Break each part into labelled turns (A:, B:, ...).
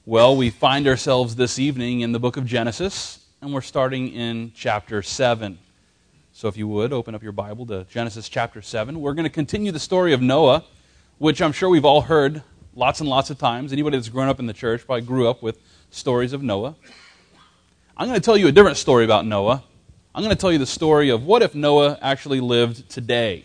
A: Well, we find ourselves this evening in the book of Genesis, and we're starting in chapter 7. So if you would, open up your Bible to Genesis chapter 7. We're going to continue the story of Noah, which I'm sure we've all heard lots and lots of times. Anybody that's grown up in the church probably grew up with stories of Noah. I'm going to tell you a different story about Noah. I'm going to tell you the story of what if Noah actually lived today.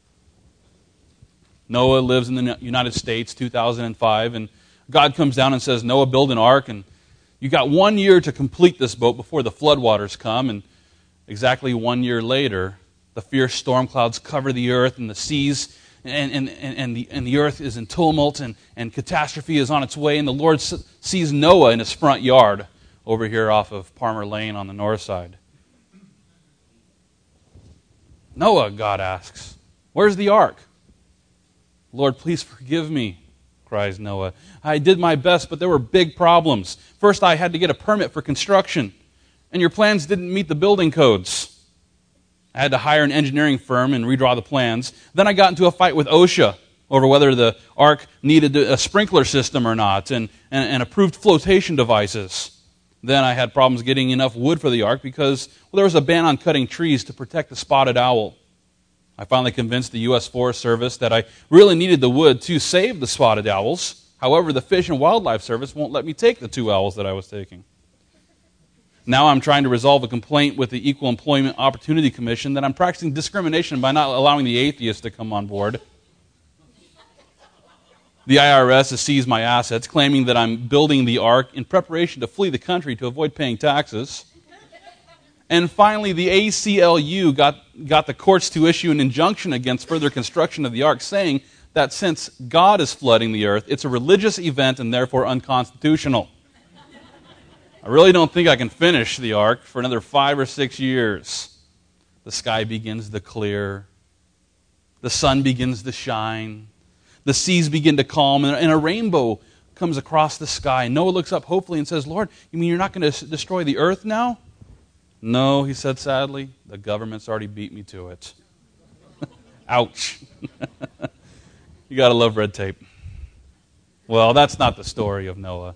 A: Noah lives in the United States, 2005, and God comes down and says, Noah, build an ark, and you got 1 year to complete this boat before the floodwaters come. And exactly 1 year later, the fierce storm clouds cover the earth, and the seas and the earth is in tumult, and catastrophe is on its way. And the Lord sees Noah in his front yard over here off of Palmer Lane on the north side. Noah, God asks, where's the ark? Lord, please forgive me, cries Noah. I did my best, but there were big problems. First, I had to get a permit for construction, and your plans didn't meet the building codes. I had to hire an engineering firm and redraw the plans. Then I got into a fight with OSHA over whether the ark needed a sprinkler system or not, and approved flotation devices. Then I had problems getting enough wood for the ark because there was a ban on cutting trees to protect the spotted owl. I finally convinced the U.S. Forest Service that I really needed the wood to save the spotted owls. However, the Fish and Wildlife Service won't let me take the 2 owls that I was taking. Now I'm trying to resolve a complaint with the Equal Employment Opportunity Commission that I'm practicing discrimination by not allowing the atheists to come on board. The IRS has seized my assets, claiming that I'm building the ark in preparation to flee the country to avoid paying taxes. And finally, the ACLU got the courts to issue an injunction against further construction of the ark, saying that since God is flooding the earth, it's a religious event and therefore unconstitutional. I really don't think I can finish the ark for another 5 or 6 years. The sky begins to clear. The sun begins to shine. The seas begin to calm, and a rainbow comes across the sky. Noah looks up hopefully and says, Lord, you mean you're not going to destroy the earth now? No, he said sadly, the government's already beat me to it. Ouch. You got to love red tape. Well, that's not the story of Noah.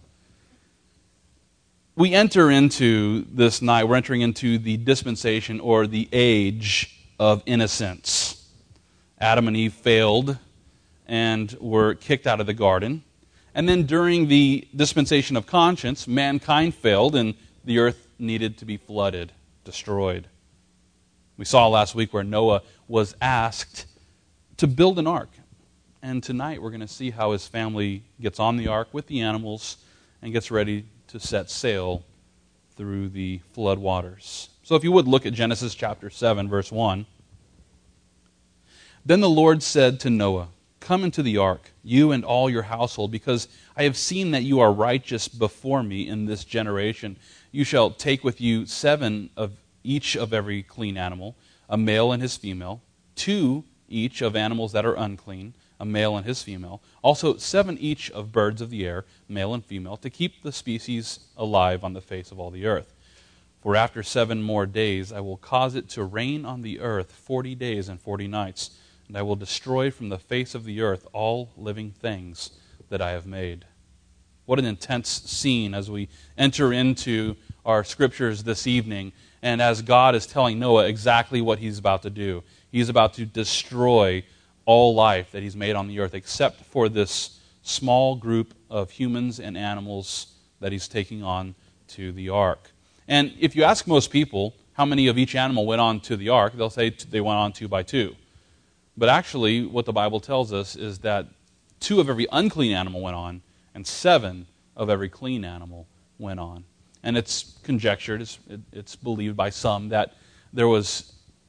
A: We enter into this night, we're entering into the dispensation or the age of innocence. Adam and Eve failed and were kicked out of the garden. And then during the dispensation of conscience, mankind failed and the earth needed to be flooded, destroyed. We saw last week where Noah was asked to build an ark. And tonight we're going to see how his family gets on the ark with the animals and gets ready to set sail through the flood waters. So if you would look at Genesis chapter 7, verse 1. Then the Lord said to Noah, come into the ark, you and all your household, because I have seen that you are righteous before me in this generation. You shall take with you 7 of each of every clean animal, a male and his female, 2 each of animals that are unclean, a male and his female, also 7 each of birds of the air, male and female, to keep the species alive on the face of all the earth. For after 7 more days I will cause it to rain on the earth 40 days and 40 nights, and I will destroy from the face of the earth all living things that I have made. What an intense scene as we enter into our scriptures this evening, and as God is telling Noah exactly what he's about to do. He's about to destroy all life that he's made on the earth, except for this small group of humans and animals that he's taking on to the ark. And if you ask most people how many of each animal went on to the ark, they'll say they went on 2 by 2. But actually, what the Bible tells us is that 2 of every unclean animal went on, and 7 of every clean animal went on. And it's conjectured, it's believed by some, that there was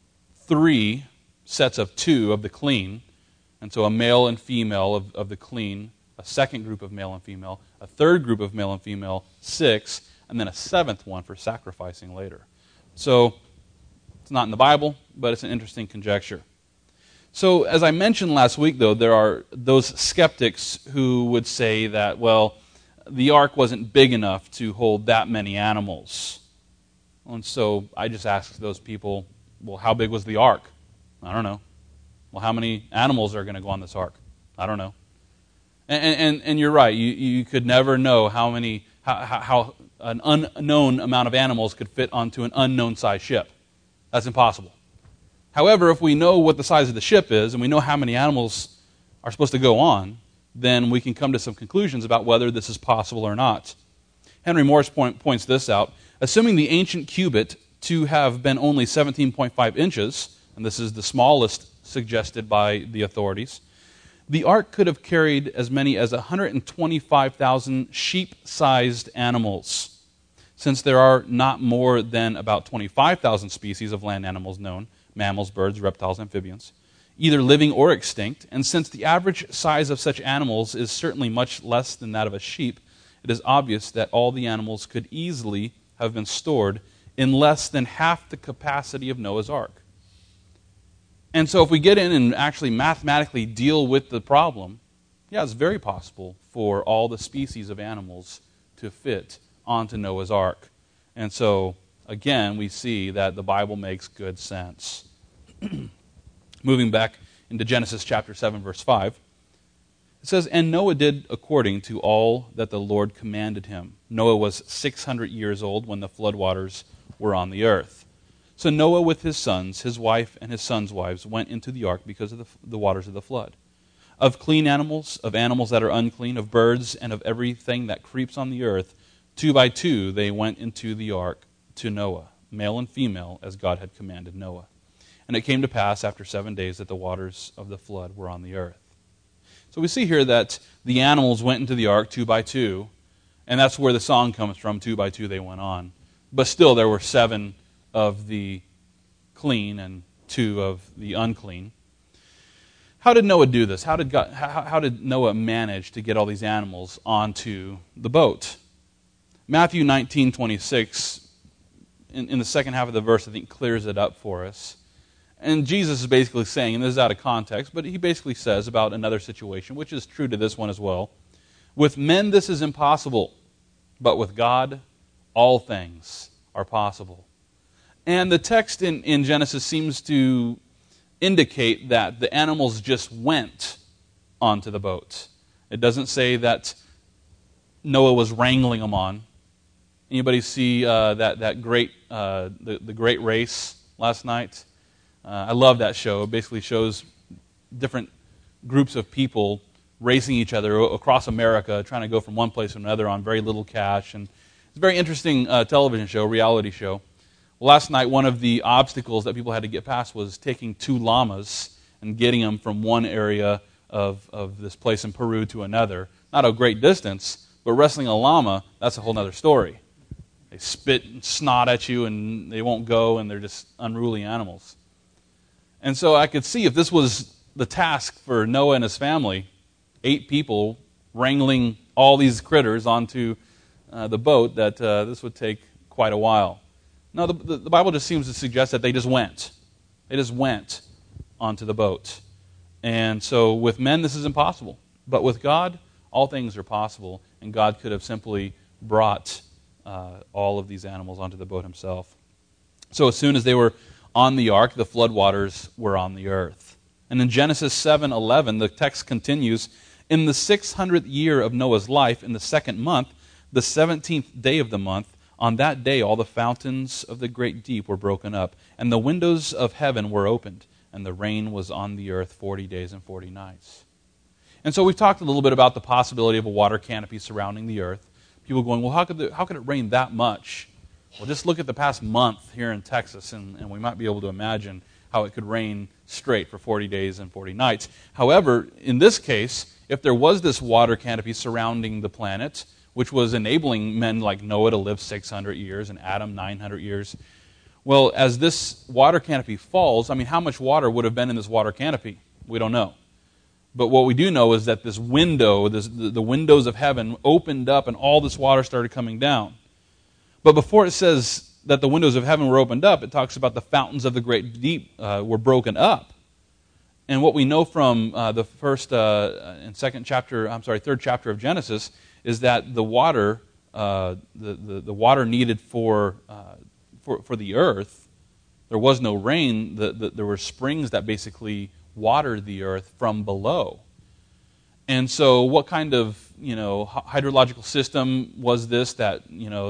A: 3 sets of 2 of the clean, and so a male and female of the clean, a second group of male and female, a third group of male and female, 6, and then a 7th one for sacrificing later. So it's not in the Bible, but it's an interesting conjecture. So, as I mentioned last week, though, there are those skeptics who would say that, well, the ark wasn't big enough to hold that many animals. And so I just asked those people, well, how big was the ark? I don't know. Well, how many animals are going to go on this ark? I don't know. And you're right. You could never know how an unknown amount of animals could fit onto an unknown size ship. That's impossible. However, if we know what the size of the ship is and we know how many animals are supposed to go on, then we can come to some conclusions about whether this is possible or not. Henry Morris points this out. Assuming the ancient cubit to have been only 17.5 inches, and this is the smallest suggested by the authorities, the ark could have carried as many as 125,000 sheep-sized animals. Since there are not more than about 25,000 species of land animals known, mammals, birds, reptiles, amphibians, either living or extinct, and since the average size of such animals is certainly much less than that of a sheep, it is obvious that all the animals could easily have been stored in less than half the capacity of Noah's ark. And so if we get in and actually mathematically deal with the problem, yeah, it's very possible for all the species of animals to fit onto Noah's ark. And so, again, we see that the Bible makes good sense. Moving back into Genesis chapter 7, verse 5, it says, "And Noah did according to all that the Lord commanded him. Noah was 600 years old when the floodwaters were on the earth. So Noah with his sons, his wife, and his sons' wives went into the ark because of the waters of the flood. Of clean animals, of animals that are unclean, of birds, and of everything that creeps on the earth, 2 by 2 they went into the ark to Noah, male and female, as God had commanded Noah. And it came to pass after 7 days that the waters of the flood were on the earth." So we see here that the animals went into the ark 2 by 2, and that's where the song comes from, 2 by 2 they went on. But still there were 7 of the clean and 2 of the unclean. How did Noah do this? How did Noah manage to get all these animals onto the boat? Matthew 19:26, in the second half of the verse, I think clears it up for us. And Jesus is basically saying, and this is out of context, but he basically says about another situation, which is true to this one as well, "With men this is impossible, but with God all things are possible." And the text in Genesis seems to indicate that the animals just went onto the boat. It doesn't say that Noah was wrangling them on. Anybody see the Great Race last night? I love that show. It basically shows different groups of people racing each other across America, trying to go from one place to another on very little cash. And it's a very interesting television show, reality show. Last night, one of the obstacles that people had to get past was taking 2 llamas and getting them from one area of this place in Peru to another. Not a great distance, but wrestling a llama, that's a whole other story. They spit and snot at you, and they won't go, and they're just unruly animals. And so I could see if this was the task for Noah and his family, 8 people wrangling all these critters onto the boat, that this would take quite a while. No, the Bible just seems to suggest that they just went. They just went onto the boat. And so with men, this is impossible. But with God, all things are possible. And God could have simply brought all of these animals onto the boat himself. So as soon as they were on the ark, the floodwaters were on the earth. And in Genesis 7:11, the text continues, "In the 600th year of Noah's life, in the 2nd month, the 17th day of the month, on that day all the fountains of the great deep were broken up, and the windows of heaven were opened, and the rain was on the earth 40 days and 40 nights." And so we've talked a little bit about the possibility of a water canopy surrounding the earth. People going, well, how could it rain that much? Well, just look at the past month here in Texas, and we might be able to imagine how it could rain straight for 40 days and 40 nights. However, in this case, if there was this water canopy surrounding the planet, which was enabling men like Noah to live 600 years and Adam 900 years. Well, as this water canopy falls, how much water would have been in this water canopy? We don't know. But what we do know is that this window, the windows of heaven opened up and all this water started coming down. But before it says that the windows of heaven were opened up, it talks about the fountains of the great deep were broken up. And what we know from the third chapter of Genesis is that the water, the water needed for the earth, there was no rain. There were springs that basically watered the earth from below. And so what kind of, hydrological system was this that,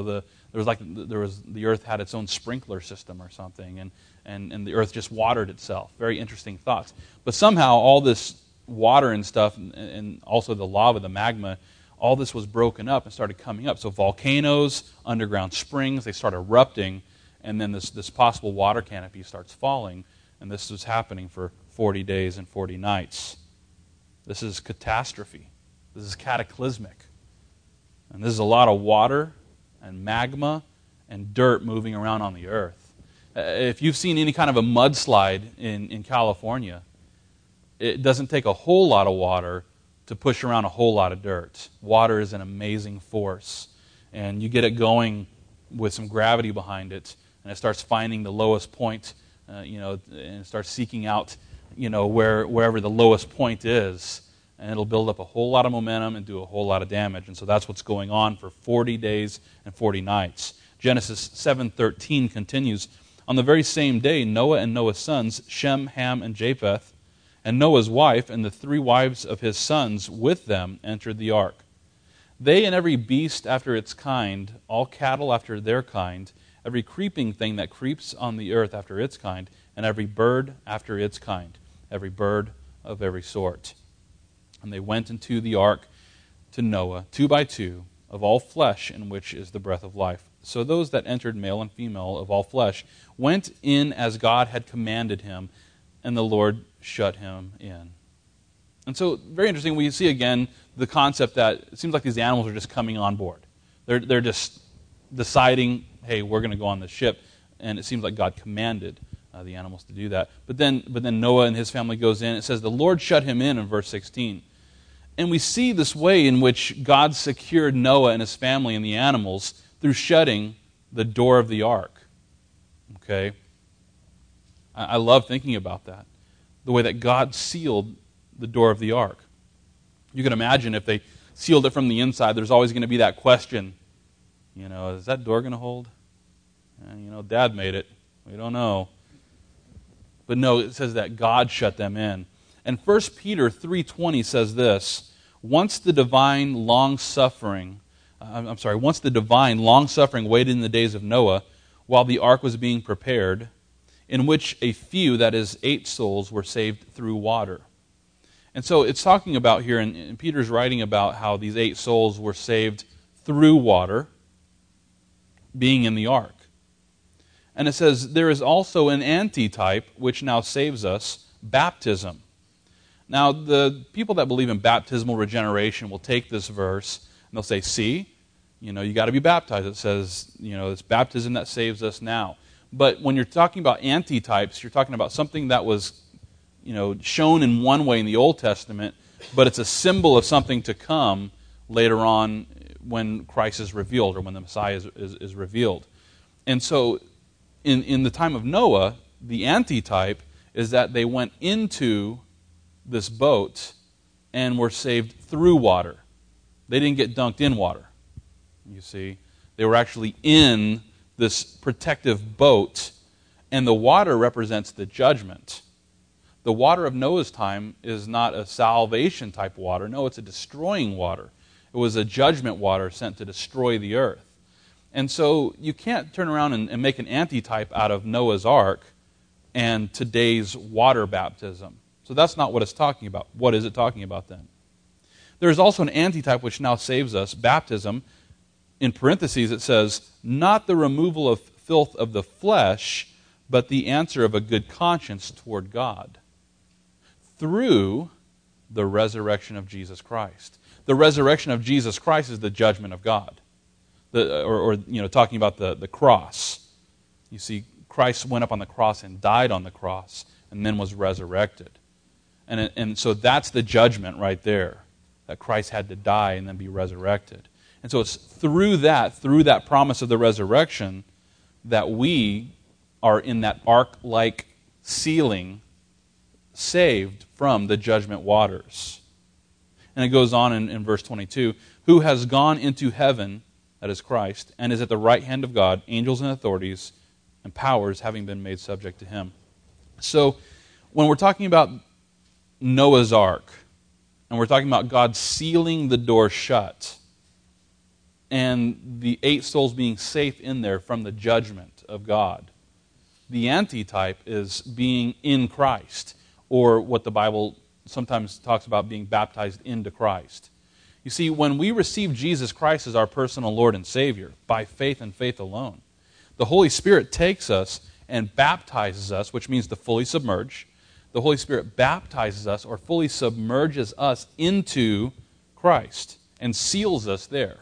A: the earth had its own sprinkler system or something, and the earth just watered itself. Very interesting thoughts. But somehow all this water and stuff, and also the lava, the magma, all this was broken up and started coming up. So volcanoes, underground springs, they start erupting, and then this possible water canopy starts falling, and this was happening for 40 days and 40 nights. This is catastrophe. This is cataclysmic. And this is a lot of water and magma and dirt moving around on the earth. If you've seen any kind of a mudslide in California, it doesn't take a whole lot of water to push around a whole lot of dirt. Water is an amazing force. And you get it going with some gravity behind it, and it starts finding the lowest point, and it starts seeking out, wherever the lowest point is. And it'll build up a whole lot of momentum and do a whole lot of damage. And so that's what's going on for 40 days and 40 nights. Genesis 7:13 continues, "On the very same day, Noah and Noah's sons, Shem, Ham, and Japheth, and Noah's wife and the 3 wives of his sons with them entered the ark. They and every beast after its kind, all cattle after their kind, every creeping thing that creeps on the earth after its kind, and every bird after its kind, every bird of every sort. And they went into the ark to Noah, 2 by 2, of all flesh in which is the breath of life. So those that entered, male and female, of all flesh, went in as God had commanded him, and the Lord shut him in." And so, very interesting, we see again the concept that it seems like these animals are just coming on board. They're just deciding, hey, we're going to go on the ship, and it seems like God commanded the animals to do that. But then Noah and his family goes in. It says the Lord shut him in verse 16. And we see this way in which God secured Noah and his family and the animals through shutting the door of the ark. Okay? I love thinking about that. The way that God sealed the door of the ark. You can imagine if they sealed it from the inside, there's always going to be that question, is that door going to hold? Dad made it. We don't know. But no, it says that God shut them in. And 1 Peter 3:20 says this, once the divine long-suffering waited in the days of Noah while the ark was being prepared, in which a few, that is 8 souls, were saved through water. And so it's talking about here, and Peter's writing about how these 8 souls were saved through water, being in the ark. And it says, there is also an antitype which now saves us, baptism. Now, the people that believe in baptismal regeneration will take this verse, and they'll say, see, you got to be baptized. It says, it's baptism that saves us now. But when you're talking about antitypes, you're talking about something that was, shown in one way in the Old Testament, but it's a symbol of something to come later on when Christ is revealed or when the Messiah is revealed. And so in the time of Noah, the antitype is that they went into this boat and were saved through water. They didn't get dunked in water, you see. They were actually in this protective boat, and the water represents the judgment. The water of Noah's time is not a salvation type water. No, it's a destroying water. It was a judgment water sent to destroy the earth. And so you can't turn around and make an antitype out of Noah's ark and today's water baptism. So that's not what it's talking about. What is it talking about then? There is also an antitype which now saves us, baptism. In parentheses it says, not the removal of filth of the flesh, but the answer of a good conscience toward God through the resurrection of Jesus Christ. The resurrection of Jesus Christ is the judgment of God. Talking about the cross. You see, Christ went up on the cross and died on the cross and then was resurrected. And so that's the judgment right there, that Christ had to die and then be resurrected. And so it's through that promise of the resurrection, that we are in that ark-like sealing, saved from the judgment waters. And it goes on in verse 22, who has gone into heaven, that is Christ, and is at the right hand of God, angels and authorities and powers having been made subject to him. So when we're talking about Noah's ark, And we're talking about God sealing the door shut and the 8 souls being safe in there from the judgment of God. The antitype is being in Christ, or what the Bible sometimes talks about being baptized into Christ. You see, when we receive Jesus Christ as our personal Lord and Savior, by faith and faith alone, the Holy Spirit takes us and baptizes us, which means to fully submerge. The Holy Spirit baptizes us or fully submerges us into Christ and seals us there.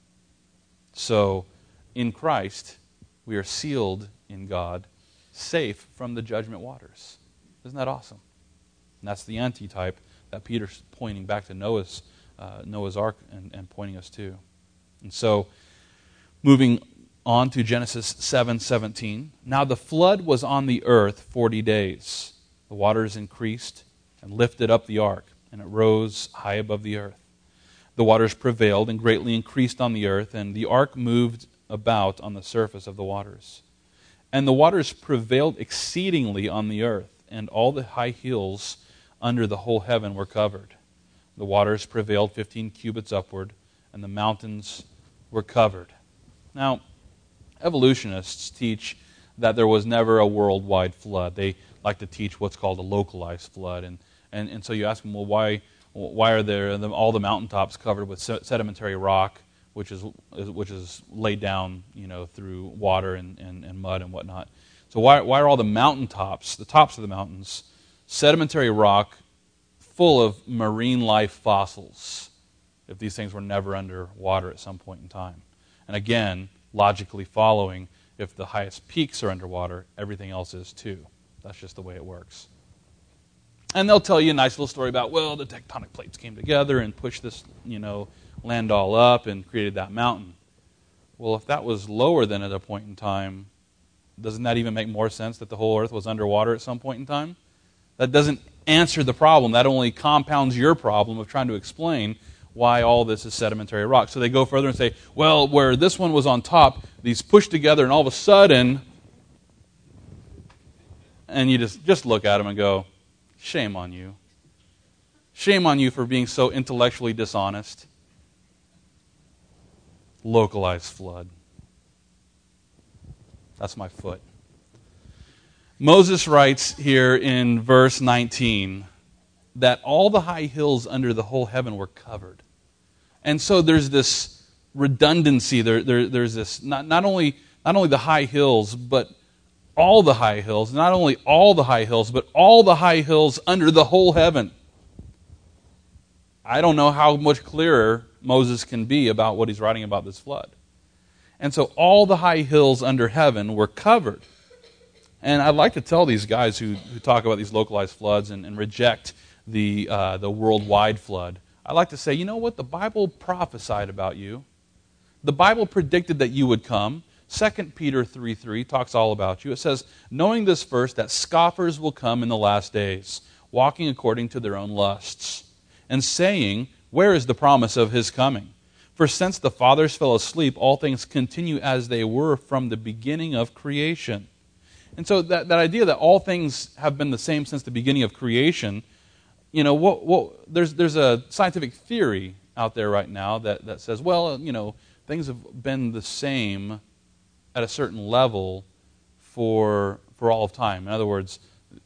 A: So, in Christ, we are sealed in God, safe from the judgment waters. Isn't that awesome? And that's the antitype that Peter's pointing back to Noah's Ark and pointing us to. And so, moving on to Genesis 7:17. Now the flood was on the earth 40 days. The waters increased and lifted up the ark, and it rose high above the earth. The waters prevailed and greatly increased on the earth, and the ark moved about on the surface of the waters. And the waters prevailed exceedingly on the earth, and all the high hills under the whole heaven were covered. The waters prevailed 15 cubits upward, and the mountains were covered. Now, evolutionists teach that there was never a worldwide flood. They like to teach what's called a localized flood. And so you ask them, well, why are there all the mountaintops covered with sedimentary rock, which is laid down, through water and mud and whatnot? So why are all the mountaintops, the tops of the mountains, sedimentary rock, full of marine life fossils, if these things were never under water at some point in time? And again, logically following, if the highest peaks are underwater, everything else is too. That's just the way it works. And they'll tell you a nice little story about, well, the tectonic plates came together and pushed this, land all up and created that mountain. Well, if that was lower than at a point in time, doesn't that even make more sense that the whole earth was underwater at some point in time? That doesn't answer the problem. That only compounds your problem of trying to explain why all this is sedimentary rock. So they go further and say, well, where this one was on top, these pushed together, and all of a sudden, and you just look at them and go, shame on you. Shame on you for being so intellectually dishonest. Localized flood. That's my foot. Moses writes here in verse 19 that all the high hills under the whole heaven were covered. And so there's this redundancy. There's this, not only the high hills, but all the high hills. Not only all the high hills, but all the high hills under the whole heaven. I don't know how much clearer Moses can be about what he's writing about this flood. And so all the high hills under heaven were covered. And I'd like to tell these guys who talk about these localized floods and reject the worldwide flood, I'd like to say, you know what? The Bible prophesied about you. The Bible predicted that you would come. 2 Peter 3:3 talks all about you. It says, knowing this first, that scoffers will come in the last days, walking according to their own lusts, and saying, where is the promise of his coming? For since the fathers fell asleep, all things continue as they were from the beginning of creation. And so that idea that all things have been the same since the beginning of creation, there's a scientific theory out there right now that says, well, things have been the same at a certain level for all of time. In other words,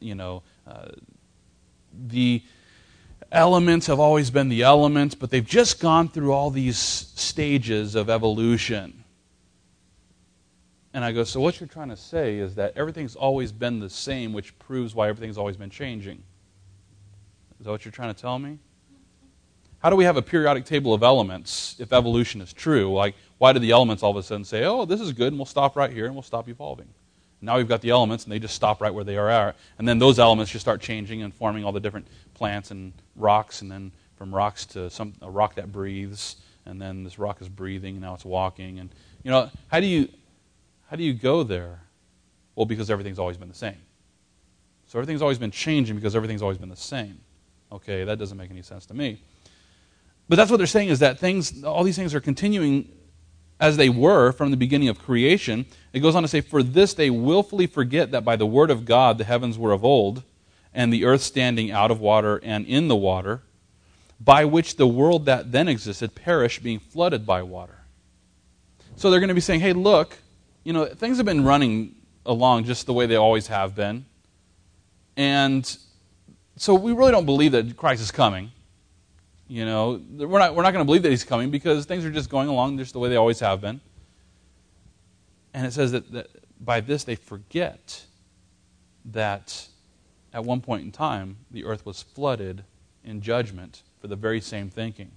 A: the elements have always been the elements, but they've just gone through all these stages of evolution. And I go, so what you're trying to say is that everything's always been the same, which proves why everything's always been changing. Is that what you're trying to tell me? How do we have a periodic table of elements if evolution is true? Like, why do the elements all of a sudden say, oh, this is good, and we'll stop right here, and we'll stop evolving? Now we've got the elements, and they just stop right where they are. And then those elements just start changing and forming all the different plants and rocks, and then from rocks to a rock that breathes, and then this rock is breathing, and now it's walking. And, how do you go there? Well, because everything's always been the same. So everything's always been changing because everything's always been the same. Okay, that doesn't make any sense to me. But that's what they're saying, is that all these things are continuing as they were from the beginning of creation. It goes on to say, for this they willfully forget that by the word of God the heavens were of old, and the earth standing out of water and in the water, by which the world that then existed perished, being flooded by water. So they're going to be saying, hey, look, things have been running along just the way they always have been. And so we really don't believe that Christ is coming. We're not going to believe that he's coming because things are just going along just the way they always have been. And it says that by this they forget that at one point in time the earth was flooded in judgment for the very same thinking.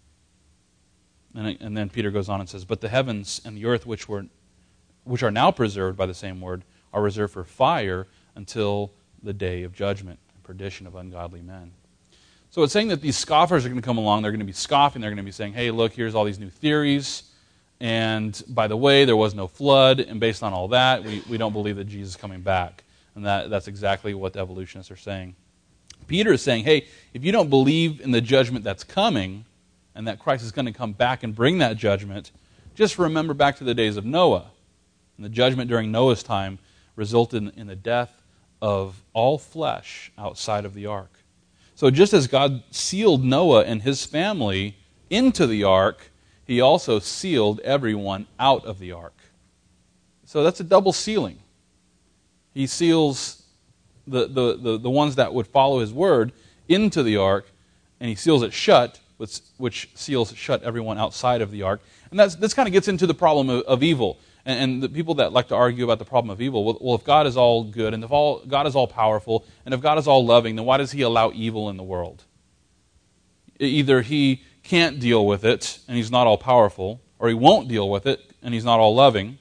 A: And then Peter goes on and says, but the heavens and the earth which are now preserved by the same word are reserved for fire until the day of judgment and perdition of ungodly men. So it's saying that these scoffers are going to come along, they're going to be scoffing, they're going to be saying, hey, look, here's all these new theories, and by the way, there was no flood, and based on all that, we don't believe that Jesus is coming back. And that's exactly what the evolutionists are saying. Peter is saying, hey, if you don't believe in the judgment that's coming, and that Christ is going to come back and bring that judgment, just remember back to the days of Noah. And the judgment during Noah's time resulted in the death of all flesh outside of the ark. So just as God sealed Noah and his family into the ark, he also sealed everyone out of the ark. So that's a double sealing. He seals the ones that would follow his word into the ark, and he seals it shut, which seals shut everyone outside of the ark. And this kind of gets into the problem of evil. And the people that like to argue about the problem of evil, well, if God is all good, and if God is all powerful, and if God is all loving, then why does he allow evil in the world? Either he can't deal with it, and he's not all powerful, or he won't deal with it, and he's not all loving.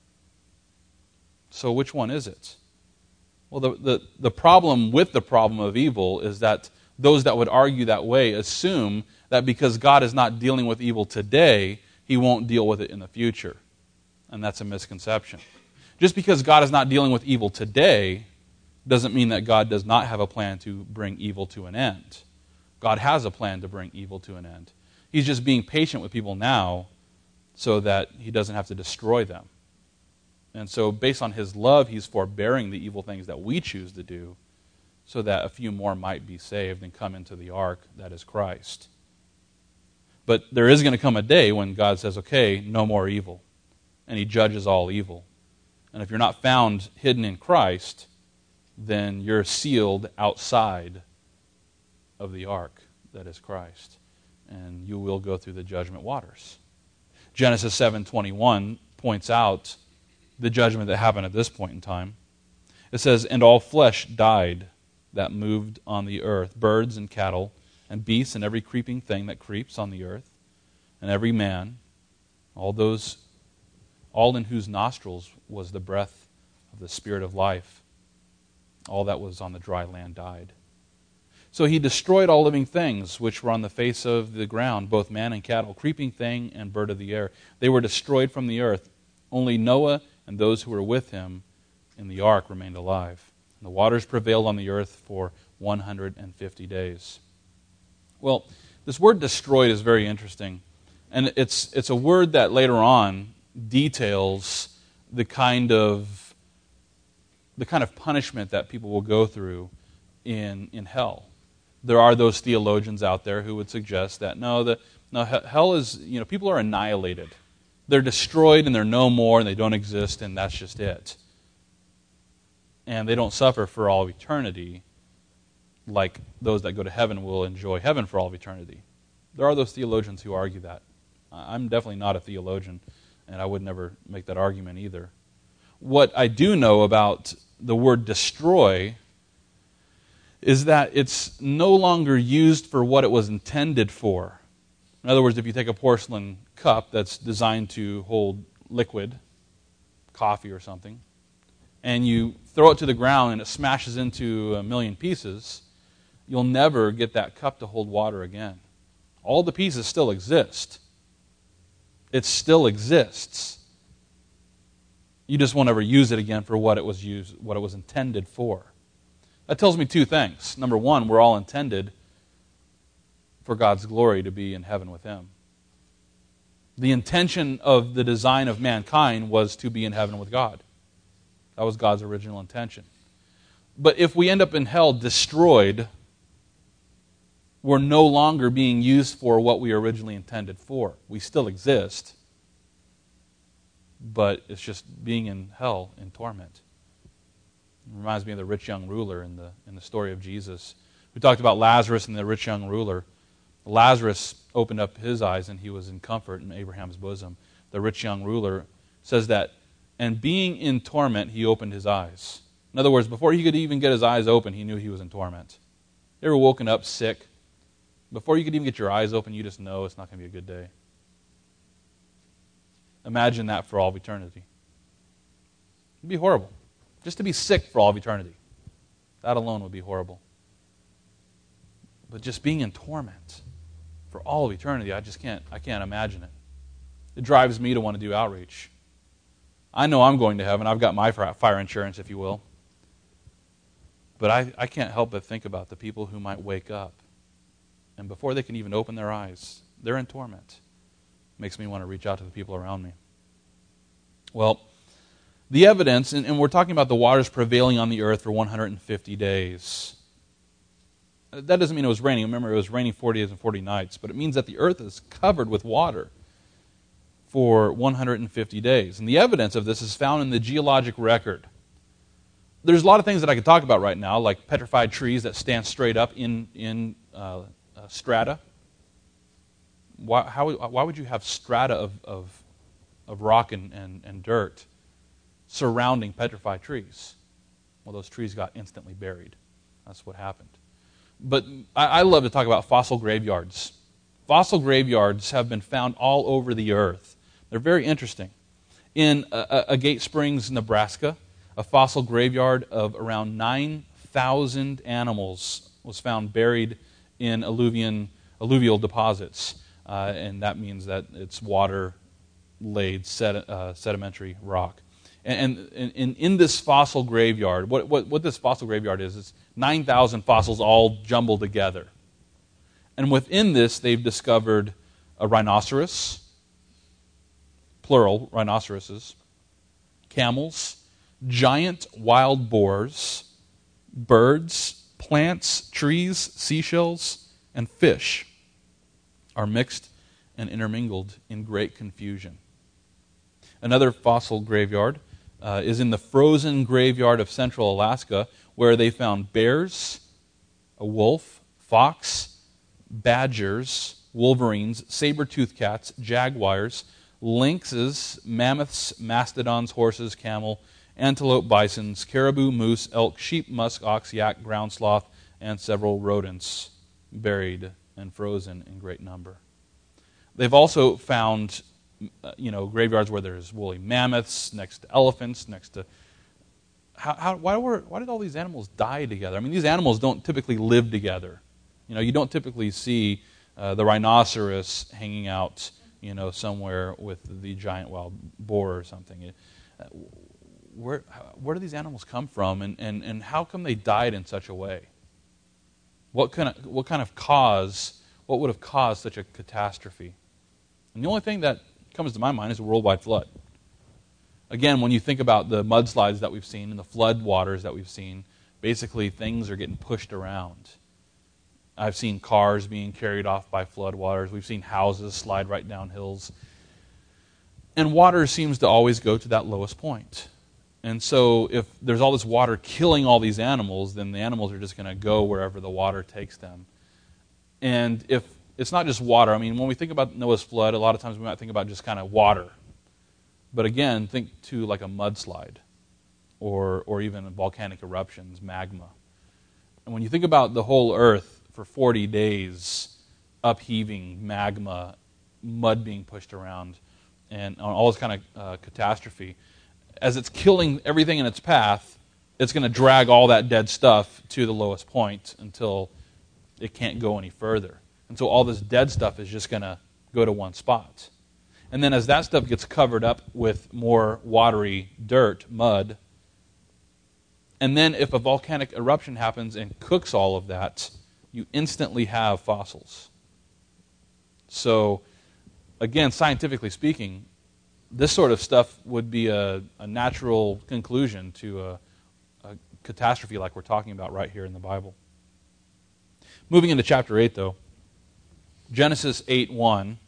A: So which one is it? Well, the problem with the problem of evil is that those that would argue that way assume that because God is not dealing with evil today, he won't deal with it in the future. And that's a misconception. Just because God is not dealing with evil today doesn't mean that God does not have a plan to bring evil to an end. God has a plan to bring evil to an end. He's just being patient with people now so that he doesn't have to destroy them. And so based on his love, he's forbearing the evil things that we choose to do so that a few more might be saved and come into the ark that is Christ. But there is going to come a day when God says, okay, no more evil. And he judges all evil. And if you're not found hidden in Christ, then you're sealed outside of the ark that is Christ. And you will go through the judgment waters. Genesis 7:21 points out the judgment that happened at this point in time. It says, and all flesh died that moved on the earth, birds and cattle and beasts and every creeping thing that creeps on the earth, and every man, all in whose nostrils was the breath of the Spirit of life. All that was on the dry land died. So he destroyed all living things which were on the face of the ground, both man and cattle, creeping thing and bird of the air. They were destroyed from the earth. Only Noah and those who were with him in the ark remained alive. And the waters prevailed on the earth for 150 days. Well, this word destroyed is very interesting. And it's a word that later on details the kind of punishment that people will go through in hell. There are those theologians out there who would suggest that hell is, people are annihilated. They're destroyed and they're no more and they don't exist and that's just it. And they don't suffer for all of eternity like those that go to heaven will enjoy heaven for all of eternity. There are those theologians who argue that. I'm definitely not a theologian, and I would never make that argument either. What I do know about the word destroy is that it's no longer used for what it was intended for. In other words, if you take a porcelain cup that's designed to hold liquid, coffee or something, and you throw it to the ground and it smashes into a million pieces, you'll never get that cup to hold water again. All the pieces still exist. It still exists. You just won't ever use it again for what it was intended for. That tells me two things. Number one, we're all intended for God's glory to be in heaven with Him. The intention of the design of mankind was to be in heaven with God. That was God's original intention. But if we end up in hell destroyed, we're no longer being used for what we originally intended for. We still exist, but it's just being in hell, in torment. It reminds me of the rich young ruler in the story of Jesus. We talked about Lazarus and the rich young ruler. Lazarus opened up his eyes and he was in comfort in Abraham's bosom. The rich young ruler says that, and being in torment, he opened his eyes. In other words, before he could even get his eyes open, he knew he was in torment. You ever woken up sick? Before you could even get your eyes open, you just know it's not going to be a good day. Imagine that for all of eternity. It'd be horrible. Just to be sick for all of eternity. That alone would be horrible. But just being in torment for all of eternity, I can't imagine it. It drives me to want to do outreach. I know I'm going to heaven. I've got my fire insurance, if you will. But I can't help but think about the people who might wake up, and before they can even open their eyes, they're in torment. It makes me want to reach out to the people around me. Well, the evidence, and we're talking about the waters prevailing on the earth for 150 days. That doesn't mean it was raining. Remember, it was raining 40 days and 40 nights. But it means that the earth is covered with water for 150 days. And the evidence of this is found in the geologic record. There's a lot of things that I could talk about right now, like petrified trees that stand straight up in strata. Why would you have strata of rock and dirt surrounding petrified trees? Well, those trees got instantly buried. That's what happened. But I love to talk about fossil graveyards. Fossil graveyards have been found all over the earth. They're very interesting. In Agate Springs, Nebraska, a fossil graveyard of around 9,000 animals was found buried in alluvial deposits. And that means that it's water-laid sedimentary rock. And in this fossil graveyard, what this fossil graveyard is 9,000 fossils all jumbled together. And within this, they've discovered a rhinoceros, plural rhinoceroses, camels, giant wild boars, birds, plants, trees, seashells, and fish are mixed and intermingled in great confusion. Another fossil graveyard is in the frozen graveyard of central Alaska, where they found bears, a wolf, fox, badgers, wolverines, saber-toothed cats, jaguars, lynxes, mammoths, mastodons, horses, camel, antelope, bisons, caribou, moose, elk, sheep, musk, ox, yak, ground sloth, and several rodents buried and frozen in great number. They've also found graveyards where there's woolly mammoths next to elephants, next to... Why did all these animals die together? I mean, these animals don't typically live together. You don't typically see the rhinoceros hanging out, somewhere with the giant wild boar or something. Where do these animals come from, and how come they died in such a way? What would have caused such a catastrophe? And the only thing that comes to my mind is a worldwide flood. Again, when you think about the mudslides that we've seen and the flood waters that we've seen, basically things are getting pushed around. I've seen cars being carried off by flood waters. We've seen houses slide right down hills. And water seems to always go to that lowest point. And so if there's all this water killing all these animals, then the animals are just going to go wherever the water takes them. And if it's not just water, I mean, when we think about Noah's flood, a lot of times we might think about just kind of water. But again, think too like a mudslide or even volcanic eruptions, magma. And when you think about the whole earth for 40 days, upheaving, magma, mud being pushed around, and all this kind of catastrophe, as it's killing everything in its path, it's going to drag all that dead stuff to the lowest point until it can't go any further. And so all this dead stuff is just going to go to one spot. And then as that stuff gets covered up with more watery dirt, mud, and then if a volcanic eruption happens and cooks all of that, you instantly have fossils. So, again, scientifically speaking, this sort of stuff would be a natural conclusion to a catastrophe like we're talking about right here in the Bible. Moving into chapter 8, though. Genesis 8:1.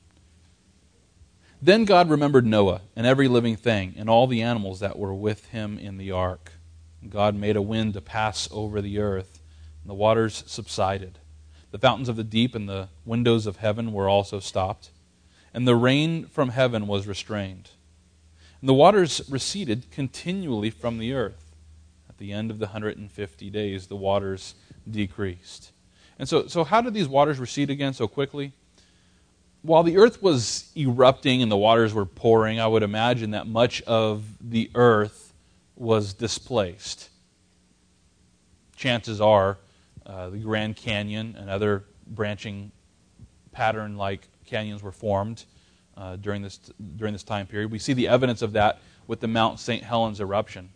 A: Then God remembered Noah and every living thing and all the animals that were with him in the ark. God made a wind to pass over the earth, and the waters subsided. The fountains of the deep and the windows of heaven were also stopped, and the rain from heaven was restrained. And the waters receded continually from the earth. At the end of the 150 days, the waters decreased. And so how did these waters recede again so quickly? While the earth was erupting and the waters were pouring, I would imagine that much of the earth was displaced. Chances are the Grand Canyon and other branching pattern-like canyons were formed during this time period. We see the evidence of that with the Mount St. Helens eruption.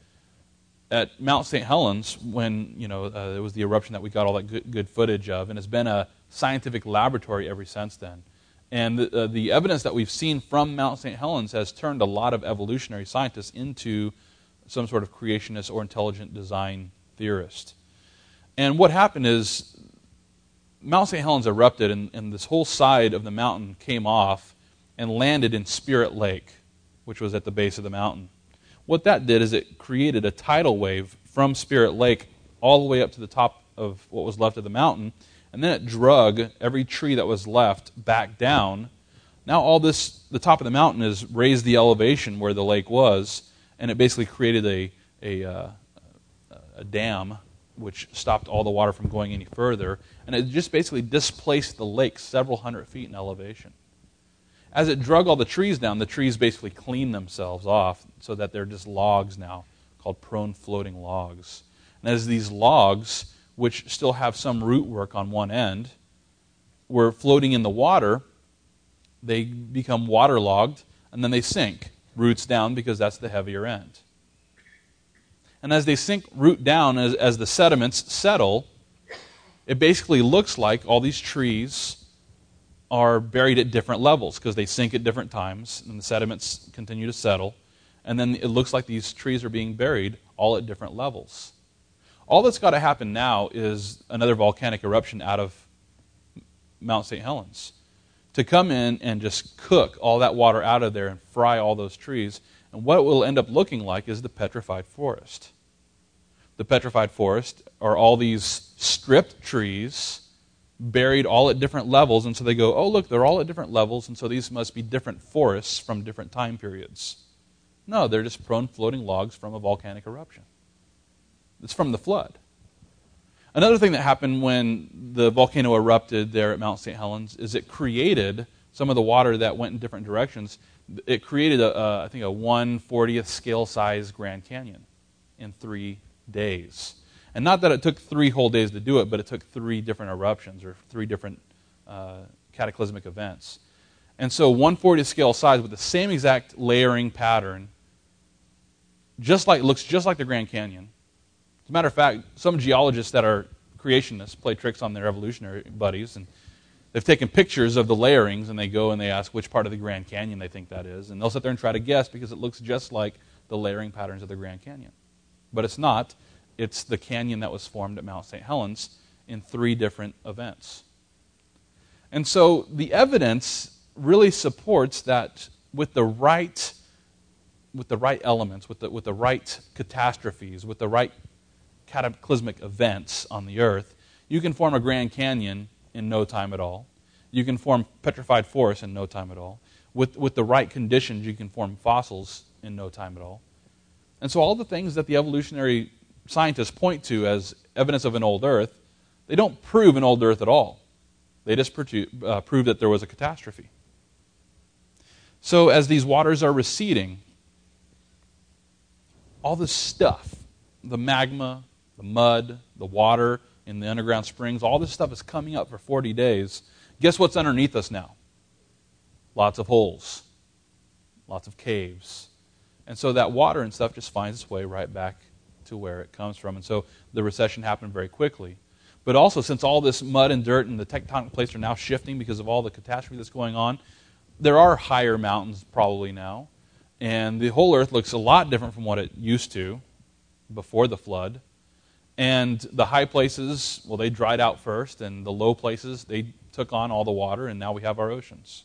A: At Mount St. Helens, when it was the eruption that we got all that good footage of, and it's been a scientific laboratory ever since then. And the evidence that we've seen from Mount St. Helens has turned a lot of evolutionary scientists into some sort of creationist or intelligent design theorist. And what happened is Mount St. Helens erupted, and this whole side of the mountain came off and landed in Spirit Lake, which was at the base of the mountain. What that did is it created a tidal wave from Spirit Lake all the way up to the top of what was left of the mountain, and then it drug every tree that was left back down. Now the top of the mountain is raised the elevation where the lake was, and it basically created a dam which stopped all the water from going any further, and it just basically displaced the lake several hundred feet in elevation. As it drug all the trees down, the trees basically cleaned themselves off so that they're just logs now, called prone floating logs. And as these logs, which still have some root work on one end, were floating in the water, they become waterlogged, and then they sink, roots down, because that's the heavier end. And as they sink root down, as the sediments settle, it basically looks like all these trees are buried at different levels because they sink at different times, and the sediments continue to settle, and then it looks like these trees are being buried all at different levels. All that's got to happen now is another volcanic eruption out of Mount St. Helens to come in and just cook all that water out of there and fry all those trees. And what it will end up looking like is the petrified forest. The petrified forest are all these stripped trees buried all at different levels. And so they go, oh, look, they're all at different levels, and so these must be different forests from different time periods. No, they're just prone floating logs from a volcanic eruption. It's from the flood. Another thing that happened when the volcano erupted there at Mount St. Helens is it created some of the water that went in different directions. It created, I think, a 1/40th scale size Grand Canyon in 3 days. And not that it took 3 whole days to do it, but it took 3 different eruptions or 3 different cataclysmic events. And so 1/40th scale size with the same exact layering pattern, looks just like the Grand Canyon. As a matter of fact, some geologists that are creationists play tricks on their evolutionary buddies, and they've taken pictures of the layerings, and they go and they ask which part of the Grand Canyon they think that is, and they'll sit there and try to guess because it looks just like the layering patterns of the Grand Canyon. But it's not. It's the canyon that was formed at Mount St. Helens in 3 different events. And so the evidence really supports that with the right elements, with the right catastrophes, with the right cataclysmic events on the earth, you can form a Grand Canyon in no time at all. You can form petrified forests in no time at all. With the right conditions, you can form fossils in no time at all. And so all the things that the evolutionary scientists point to as evidence of an old earth, they don't prove an old earth at all. They just prove that there was a catastrophe. So as these waters are receding, all this stuff, the magma, the mud, the water in the underground springs, all this stuff is coming up for 40 days. Guess what's underneath us now? Lots of holes, lots of caves. And so that water and stuff just finds its way right back to where it comes from. And so the recession happened very quickly. But also, since all this mud and dirt and the tectonic plates are now shifting because of all the catastrophe that's going on, there are higher mountains probably now. And the whole earth looks a lot different from what it used to before the flood. And the high places, well, they dried out first, and the low places, they took on all the water, and now we have our oceans.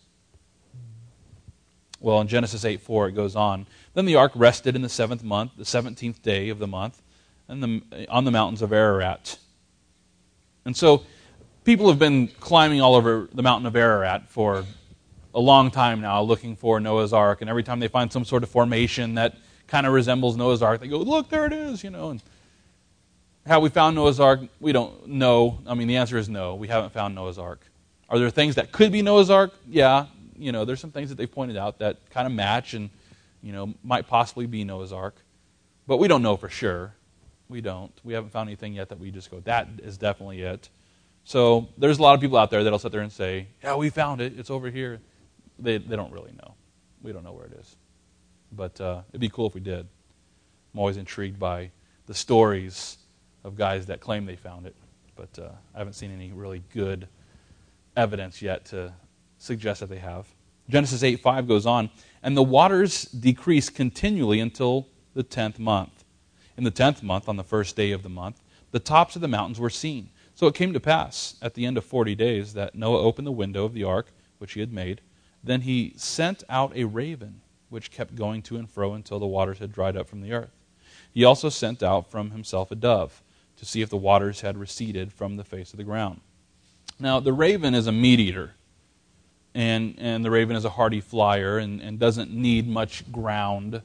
A: Well, in Genesis 8:4, it goes on. Then the ark rested in the 7th month, the 17th day of the month, and on the mountains of Ararat. And so people have been climbing all over the mountain of Ararat for a long time now, looking for Noah's Ark. And every time they find some sort of formation that kind of resembles Noah's Ark, they go, look, there it is, And how we found Noah's Ark, we don't know. I mean, the answer is no. We haven't found Noah's Ark. Are there things that could be Noah's Ark? Yeah. There's some things that they've pointed out that kind of match and, might possibly be Noah's Ark. But we don't know for sure. We don't. We haven't found anything yet that we just go, that is definitely it. So there's a lot of people out there that'll sit there and say, yeah, we found it. It's over here. They don't really know. We don't know where it is. But it'd be cool if we did. I'm always intrigued by the stories of guys that claim they found it. But I haven't seen any really good evidence yet to suggest that they have. Genesis 8:5 goes on, and the waters decreased continually until the 10th month. In the 10th month, on the first day of the month, the tops of the mountains were seen. So it came to pass, at the end of 40 days, that Noah opened the window of the ark, which he had made. Then he sent out a raven, which kept going to and fro until the waters had dried up from the earth. He also sent out from himself a dove, to see if the waters had receded from the face of the ground. Now, the raven is a meat eater, and the raven is a hardy flyer and doesn't need much ground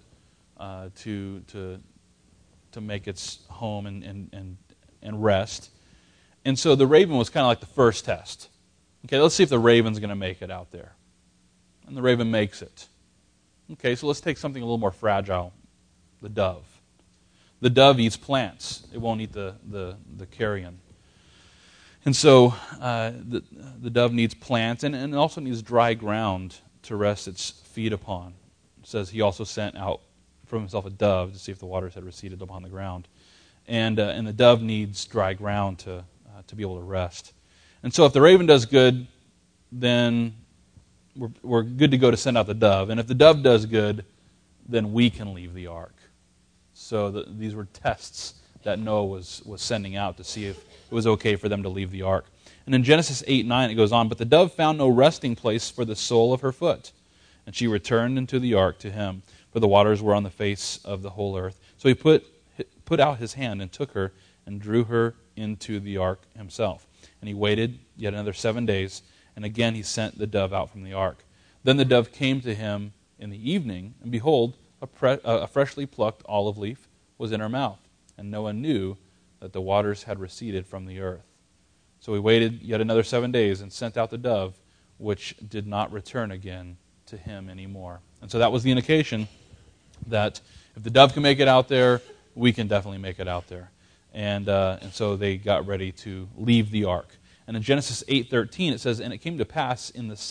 A: to make its home and rest. And so the raven was kind of like the first test. Okay, let's see if the raven's going to make it out there. And the raven makes it. Okay, so let's take something a little more fragile, the dove. The dove eats plants. It won't eat the carrion. And so the dove needs plants and it also needs dry ground to rest its feet upon. It says he also sent out from himself a dove to see if the waters had receded upon the ground. And the dove needs dry ground to be able to rest. And so if the raven does good, then we're good to go to send out the dove. And if the dove does good, then we can leave the ark. So these were tests that Noah was sending out to see if it was okay for them to leave the ark. And in Genesis 8:9 it goes on, but the dove found no resting place for the sole of her foot. And she returned into the ark to him, for the waters were on the face of the whole earth. So he put out his hand and took her and drew her into the ark himself. And he waited yet another 7 days, and again he sent the dove out from the ark. Then the dove came to him in the evening, and behold, a freshly plucked olive leaf was in her mouth. And Noah knew that the waters had receded from the earth. So he waited yet another 7 days and sent out the dove, which did not return again to him anymore. And so that was the indication that if the dove can make it out there, we can definitely make it out there. And so they got ready to leave the ark. And in Genesis 8:13 it says, and it came to pass in the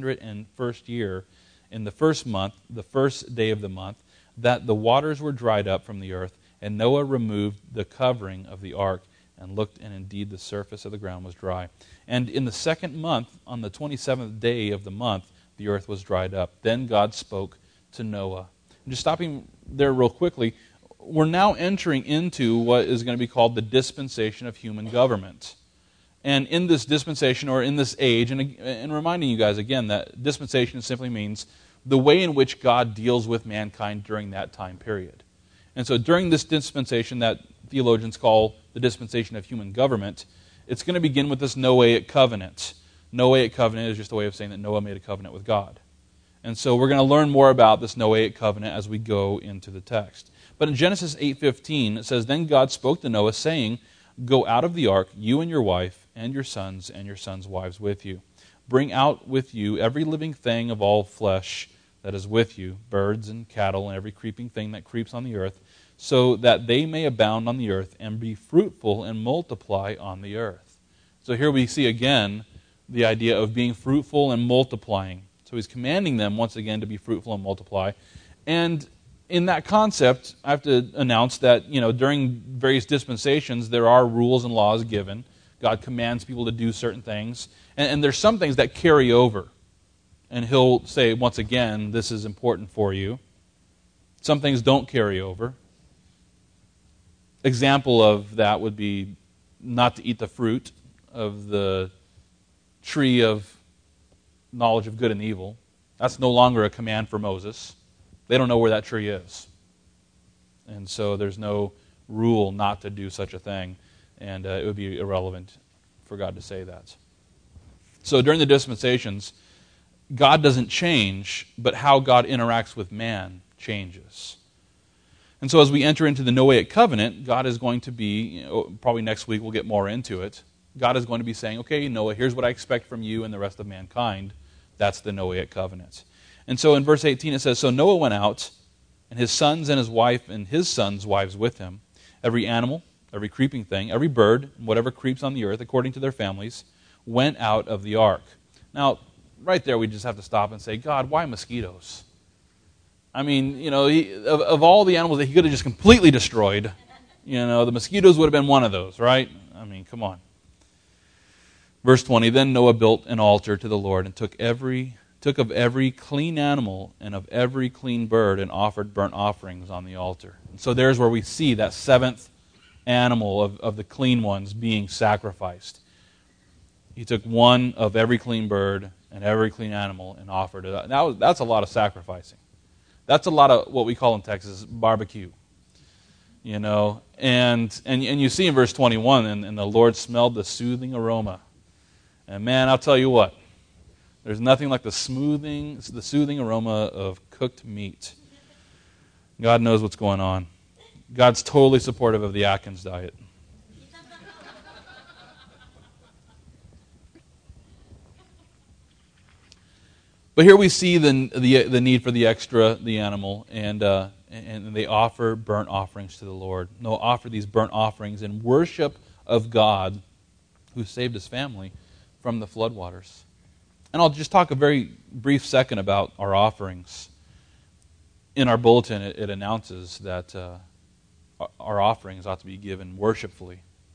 A: 601st year, in the first month, the first day of the month, that the waters were dried up from the earth, and Noah removed the covering of the ark, and looked, and indeed the surface of the ground was dry. And in the 2nd month, on the 27th day of the month, the earth was dried up. Then God spoke to Noah. And just stopping there real quickly, we're now entering into what is going to be called the dispensation of human government. And in this dispensation, or in this age, and reminding you guys again that dispensation simply means the way in which God deals with mankind during that time period. And so during this dispensation that theologians call the dispensation of human government, it's going to begin with this Noahic covenant. Noahic covenant is just a way of saying that Noah made a covenant with God. And so we're going to learn more about this Noahic covenant as we go into the text. But in Genesis 8:15, it says, then God spoke to Noah, saying, go out of the ark, you and your wife, and your sons wives with you. Bring out with you every living thing of all flesh that is with you, birds and cattle and every creeping thing that creeps on the earth, so that they may abound on the earth and be fruitful and multiply on the earth. So here we see again the idea of being fruitful and multiplying. So he's commanding them once again to be fruitful and multiply. And in that concept, I have to announce that, during various dispensations, there are rules and laws given. God commands people to do certain things. And there's some things that carry over. And he'll say, once again, this is important for you. Some things don't carry over. example of that would be not to eat the fruit of the tree of knowledge of good and evil. That's no longer a command for Moses. They don't know where that tree is. And so there's no rule not to do such a thing. And it would be irrelevant for God to say that. So during the dispensations, God doesn't change, but how God interacts with man changes. And so as we enter into the Noahic covenant, God is going to be, probably next week we'll get more into it, God is going to be saying, okay, Noah, here's what I expect from you and the rest of mankind. That's the Noahic covenant. And so in verse 18 it says, so Noah went out, and his sons and his wife and his sons' wives with him, every animal, every creeping thing, every bird, and whatever creeps on the earth, according to their families, went out of the ark. Now, right there we just have to stop and say, God, why mosquitoes? I mean, of all the animals that he could have just completely destroyed, the mosquitoes would have been one of those, right? I mean, come on. Verse 20, then Noah built an altar to the Lord and took of every clean animal and of every clean bird and offered burnt offerings on the altar. And so there's where we see that seventh animal of the clean ones being sacrificed. He took one of every clean bird and every clean animal and offered it. That's a lot of sacrificing. That's a lot of what we call in Texas barbecue. And you see in verse 21, and the Lord smelled the soothing aroma. And man, I'll tell you what, there's nothing like the soothing aroma of cooked meat. God knows what's going on. God's totally supportive of the Atkins diet. But here we see the need for the animal, and they offer burnt offerings to the Lord. Noah offered these burnt offerings in worship of God, who saved his family from the floodwaters. And I'll just talk a very brief second about our offerings. In our bulletin, it announces that our offerings ought to be given worshipfully,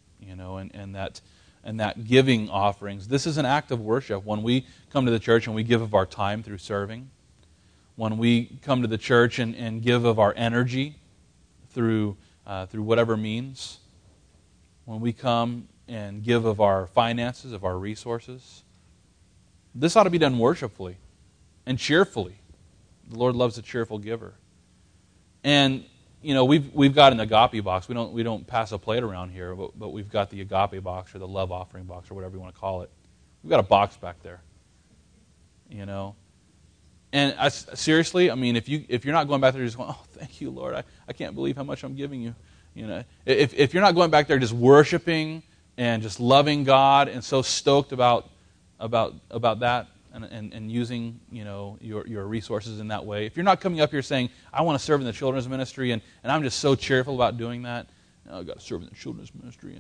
A: and that giving offerings, this is an act of worship. When we come to the church and we give of our time through serving, when we come to the church and give of our energy through whatever means, when we come and give of our finances, of our resources, this ought to be done worshipfully and cheerfully. The Lord loves a cheerful giver. And we've got an agape box. We don't pass a plate around here, but we've got the agape box or the love offering box or whatever you want to call it. We've got a box back there. And seriously, I mean, if you're not going back there just going, oh, thank you, Lord, I can't believe how much I'm giving you. If you're not going back there just worshiping and just loving God and so stoked about that and using your resources in that way, if you're not coming up here saying, I want to serve in the children's ministry and I'm just so cheerful about doing that, I've got to serve in the children's ministry,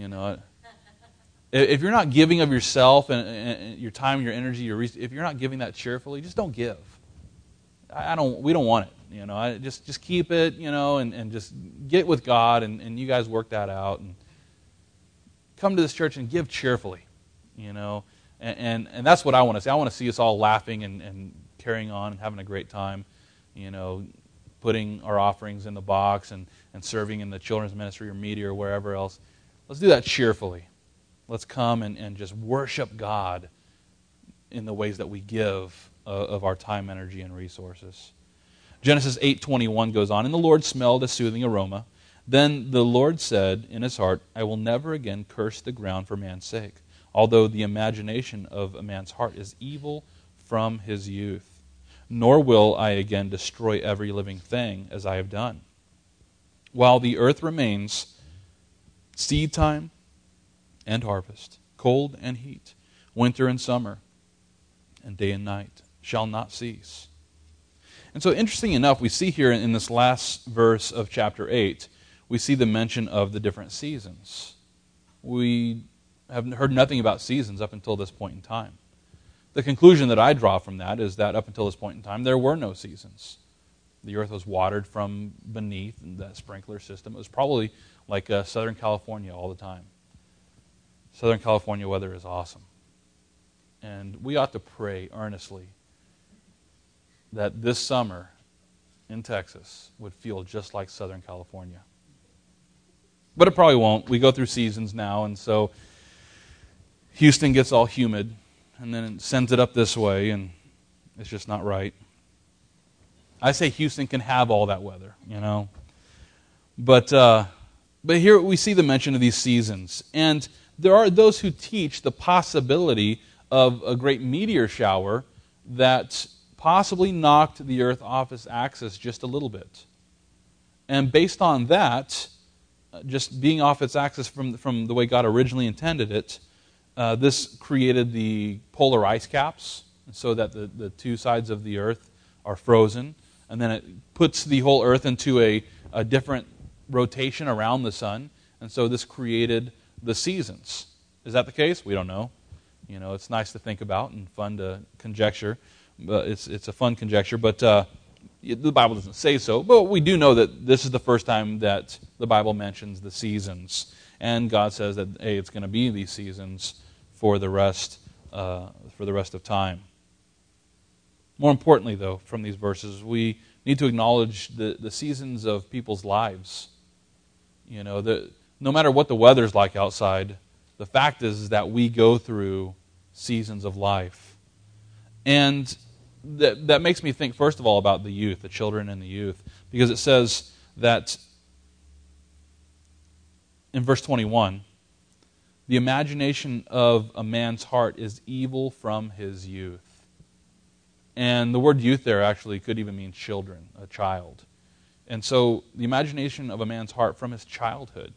A: if you're not giving of yourself and your time, your energy, if you're not giving that cheerfully, just don't give. We don't want it. Just keep it, and just get with God and you guys work that out and come to this church and give cheerfully, And that's what I want to see. I want to see us all laughing and carrying on and having a great time, putting our offerings in the box and serving in the children's ministry or media or wherever else. Let's do that cheerfully. Let's come and just worship God in the ways that we give of our time, energy, and resources. Genesis 8:21 goes on, and the Lord smelled a soothing aroma. Then the Lord said in his heart, I will never again curse the ground for man's sake, although the imagination of a man's heart is evil from his youth. Nor will I again destroy every living thing as I have done. While the earth remains, seed time and harvest, cold and heat, winter and summer, and day and night shall not cease. And so interesting enough, we see here in this last verse of chapter 8, we see the mention of the different seasons. We have heard nothing about seasons up until this point in time. The conclusion that I draw from that is that up until this point in time, there were no seasons. The earth was watered from beneath in that sprinkler system. It was probably like Southern California all the time. Southern California weather is awesome. And we ought to pray earnestly that this summer in Texas would feel just like Southern California. But it probably won't. We go through seasons now, and so Houston gets all humid, and then it sends it up this way, and it's just not right. I say Houston can have all that weather, But here we see the mention of these seasons. And there are those who teach the possibility of a great meteor shower that possibly knocked the earth off its axis just a little bit. And based on that, just being off its axis from the way God originally intended it, this created the polar ice caps, so that the two sides of the earth are frozen. And then it puts the whole earth into a different rotation around the sun. And so this created the seasons. Is that the case? We don't know. It's nice to think about and fun to conjecture. But it's a fun conjecture, but the Bible doesn't say so. But we do know that this is the first time that the Bible mentions the seasons. And God says that, hey, it's going to be these seasons for the rest of time. More importantly, though, from these verses, we need to acknowledge the seasons of people's lives. No matter what the weather's like outside, the fact is that we go through seasons of life. And that makes me think, first of all, about the youth, the children and the youth, because it says that in verse 21, the imagination of a man's heart is evil from his youth. And the word youth there actually could even mean children, a child. And so the imagination of a man's heart from his childhood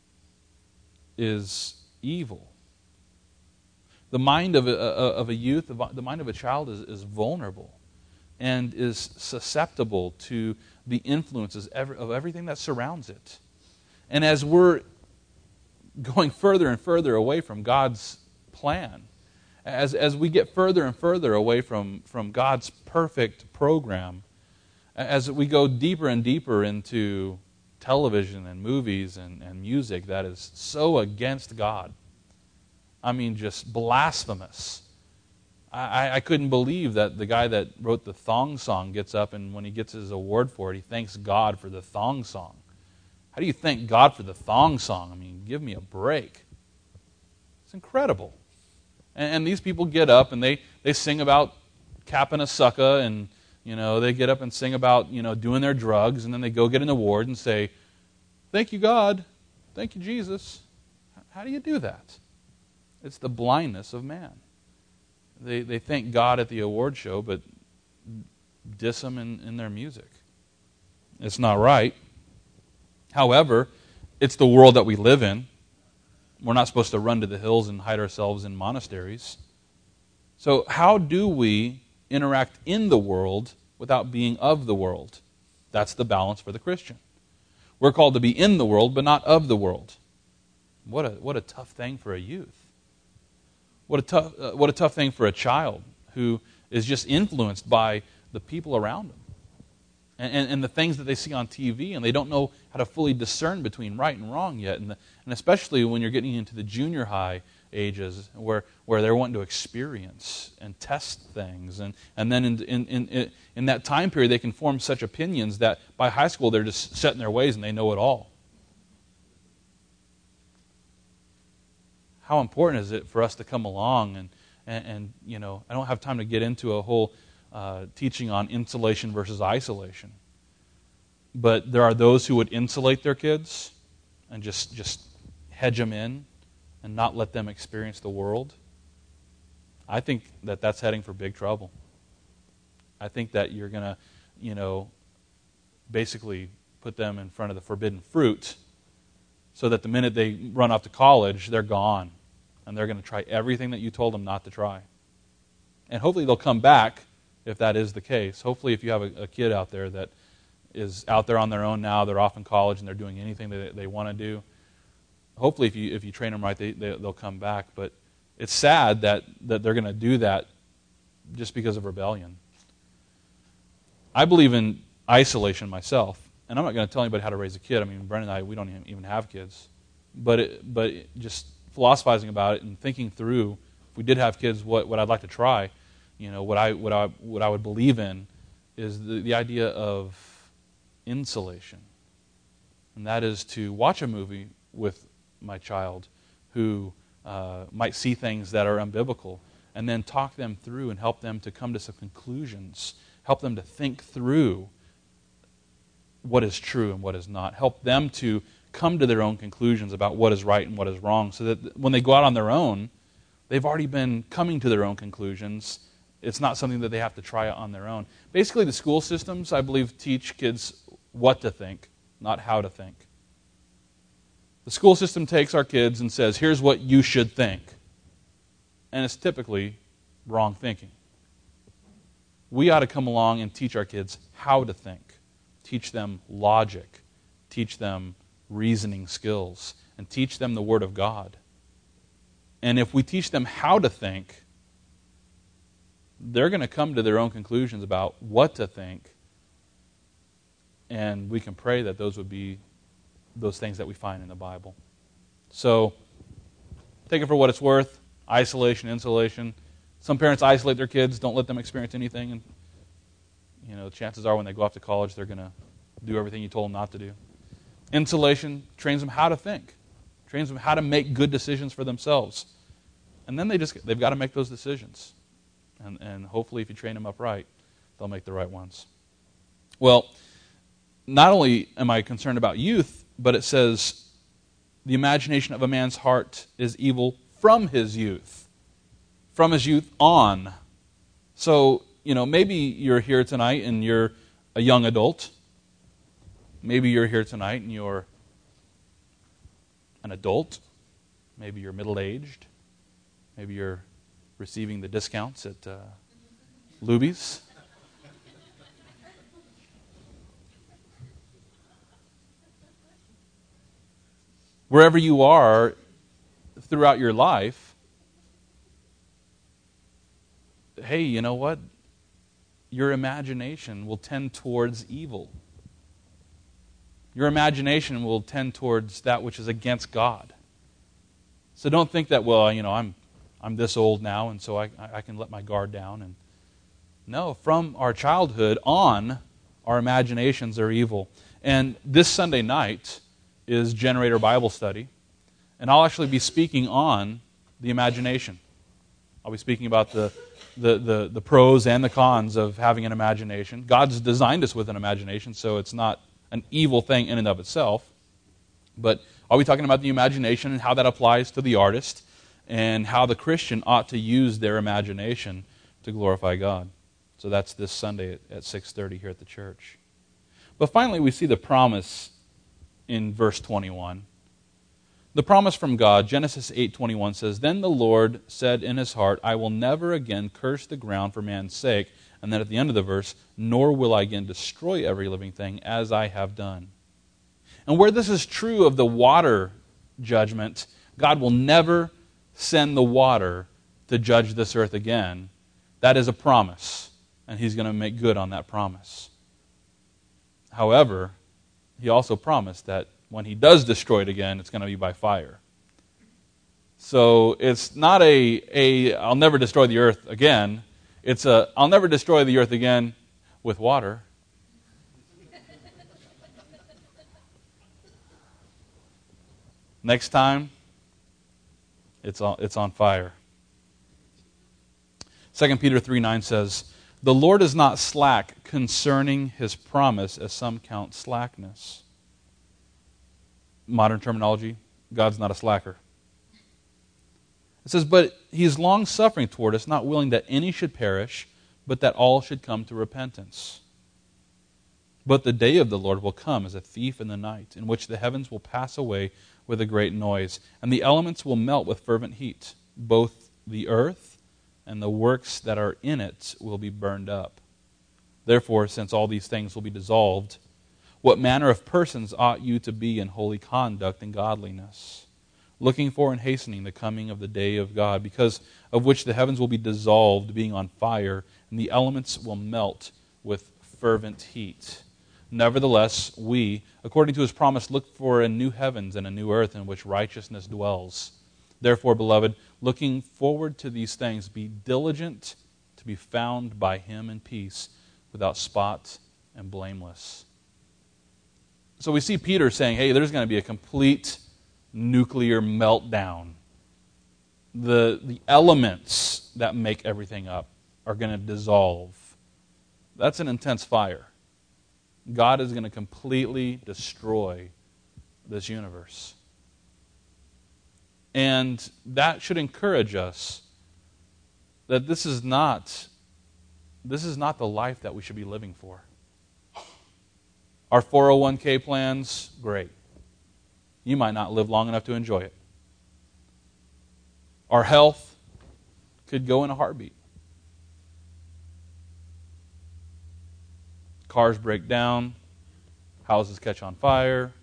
A: is evil. The mind of a youth, the mind of a child is vulnerable and is susceptible to the influences of everything that surrounds it. And as we're going further and further away from God's plan, as we get further and further away from God's perfect program, as we go deeper and deeper into television and movies and music that is so against God, I mean, just blasphemous. I couldn't believe that the guy that wrote the thong song gets up and when he gets his award for it, he thanks God for the thong song. How do you thank God for the thong song? I mean, give me a break. It's incredible. And these people get up and they sing about capping a sucker, and they get up and sing about doing their drugs, and then they go get an award and say, "Thank you, God. Thank you, Jesus." How do you do that? It's the blindness of man. They thank God at the award show, but diss Him in their music. It's not right. However, it's the world that we live in. We're not supposed to run to the hills and hide ourselves in monasteries. So how do we interact in the world without being of the world? That's the balance for the Christian. We're called to be in the world, but not of the world. What a tough thing for a youth. What a tough thing for a child who is just influenced by the people around them and the things that they see on TV, and they don't know how to fully discern between right and wrong yet. And especially when you're getting into the junior high ages where they're wanting to experience and test things. And then in that time period, they can form such opinions that by high school, they're just set in their ways and they know it all. How important is it for us to come along and I don't have time to get into a whole teaching on insulation versus isolation. But there are those who would insulate their kids and just hedge them in and not let them experience the world. I think that's heading for big trouble. I think that you're going to, basically put them in front of the forbidden fruit so that the minute they run off to college, they're gone. And they're going to try everything that you told them not to try. And hopefully they'll come back if that is the case. Hopefully if you have a kid out there that is out there on their own now, they're off in college and they're doing anything that they want to do, hopefully if you train them right, they'll come back. But it's sad that they're going to do that just because of rebellion. I believe in isolation myself, and I'm not going to tell anybody how to raise a kid. I mean, Brendan and I, we don't even have kids. But just philosophizing about it and thinking through, if we did have kids, what I'd like to try, what I would believe in is the idea of insulation. And that is to watch a movie with my child who might see things that are unbiblical, and then talk them through and help them to come to some conclusions, help them to think through what is true and what is not, help them to come to their own conclusions about what is right and what is wrong, so that when they go out on their own, they've already been coming to their own conclusions. It's not something that they have to try on their own. Basically, the school systems, I believe, teach kids what to think, not how to think. The school system takes our kids and says, here's what you should think. And it's typically wrong thinking. We ought to come along and teach our kids how to think, teach them logic, teach them reasoning skills, and teach them the Word of God. And if we teach them how to think, they're going to come to their own conclusions about what to think, and we can pray that those would be those things that we find in the Bible. So, take it for what it's worth. Isolation, insulation. Some parents isolate their kids, don't let them experience anything, and chances are when they go off to college, they're going to do everything you told them not to do. Insulation trains them how to think, trains them how to make good decisions for themselves, and then they've got to make those decisions, and hopefully, if you train them up right, they'll make the right ones. Well, not only am I concerned about youth, but it says the imagination of a man's heart is evil from his youth on. So, maybe you're here tonight and you're a young adult. Maybe you're here tonight and you're an adult. Maybe you're middle-aged. Maybe you're receiving the discounts at Luby's. Wherever you are throughout your life, hey, you know what? Your imagination will tend towards evil. Your imagination will tend towards that which is against God. So don't think that, well, I'm this old now, and so I can let my guard down. And no, from our childhood on, our imaginations are evil. And this Sunday night is Generator Bible Study, and I'll actually be speaking on the imagination. I'll be speaking about the pros and the cons of having an imagination. God's designed us with an imagination, so it's not an evil thing in and of itself. But I'll be talking about the imagination and how that applies to the artist, and how the Christian ought to use their imagination to glorify God. So that's this Sunday at 6:30 here at the church. But finally, we see the promise in verse 21. The promise from God, Genesis 8:21 says, "Then the Lord said in his heart, I will never again curse the ground for man's sake." And then at the end of the verse, "Nor will I again destroy every living thing as I have done." And where this is true of the water judgment, God will never send the water to judge this earth again. That is a promise, and he's going to make good on that promise. However, he also promised that when he does destroy it again, it's going to be by fire. So it's not I'll never destroy the earth again. It's I'll never destroy the earth again with water. Next time, it's on fire. 2 Peter 3:9 says, "The Lord is not slack concerning his promise, as some count slackness." Modern terminology, God's not a slacker. It says, "But he is long-suffering toward us, not willing that any should perish, but that all should come to repentance. But the day of the Lord will come as a thief in the night, in which the heavens will pass away with a great noise, and the elements will melt with fervent heat. Both the earth and the works that are in it will be burned up. Therefore, since all these things will be dissolved, what manner of persons ought you to be in holy conduct and godliness, looking for and hastening the coming of the day of God, because of which the heavens will be dissolved, being on fire, and the elements will melt with fervent heat. Nevertheless, we, according to his promise, look for a new heavens and a new earth in which righteousness dwells. Therefore, beloved, looking forward to these things, be diligent to be found by him in peace, without spot and blameless." So we see Peter saying, hey, there's going to be a complete nuclear meltdown. The elements that make everything up are going to dissolve. That's an intense fire. God is going to completely destroy this universe. And that should encourage us that this is not the life that we should be living for. Our 401k plans, great. You might not live long enough to enjoy it. Our health could go in a heartbeat. Cars break down, houses catch on fire.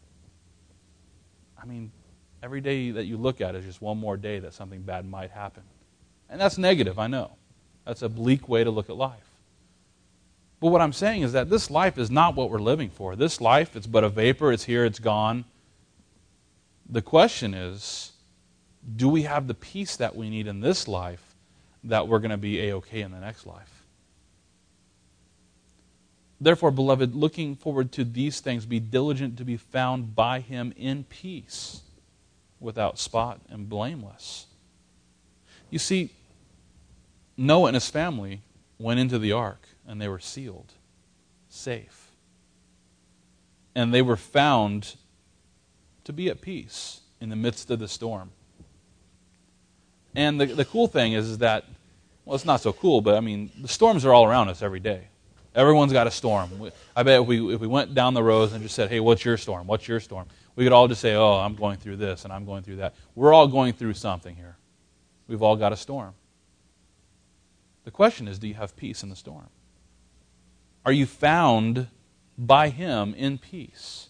A: I mean, every day that you look at is just one more day that something bad might happen. And that's negative, I know. That's a bleak way to look at life. But what I'm saying is that this life is not what we're living for. This life, it's but a vapor. It's here, it's gone. The question is, do we have the peace that we need in this life that we're going to be A-okay in the next life? Therefore, beloved, looking forward to these things, be diligent to be found by Him in peace, without spot and blameless. You see, Noah and his family went into the ark, and they were sealed, safe. And they were found to be at peace in the midst of the storm. And the cool thing is that, well, it's not so cool, but I mean, the storms are all around us every day. Everyone's got a storm. I bet if we went down the rows and just said, hey, what's your storm? What's your storm? We could all just say, oh, I'm going through this and I'm going through that. We're all going through something here. We've all got a storm. The question is, do you have peace in the storm? Are you found by Him in peace?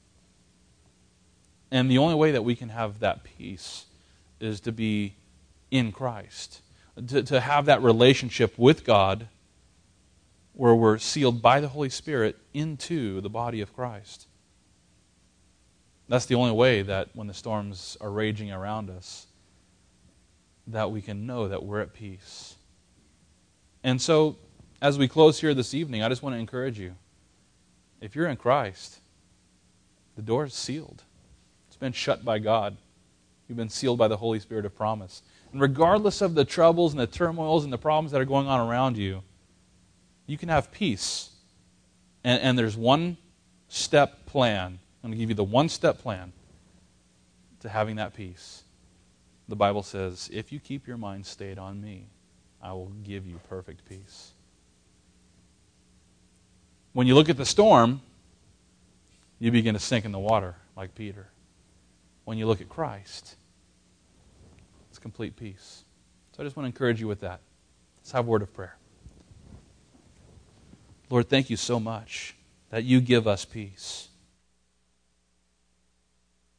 A: And the only way that we can have that peace is to be in Christ. To have that relationship with God where we're sealed by the Holy Spirit into the body of Christ. That's the only way that when the storms are raging around us, that we can know that we're at peace. And so, as we close here this evening, I just want to encourage you. If you're in Christ, the door is sealed. It's been shut by God. You've been sealed by the Holy Spirit of promise. And regardless of the troubles and the turmoils and the problems that are going on around you, you can have peace. And there's one-step plan. I'm going to give you the one-step plan to having that peace. The Bible says, if you keep your mind stayed on me, I will give you perfect peace. When you look at the storm, you begin to sink in the water like Peter. When you look at Christ, it's complete peace. So I just want to encourage you with that. Let's have a word of prayer. Lord, thank you so much that you give us peace.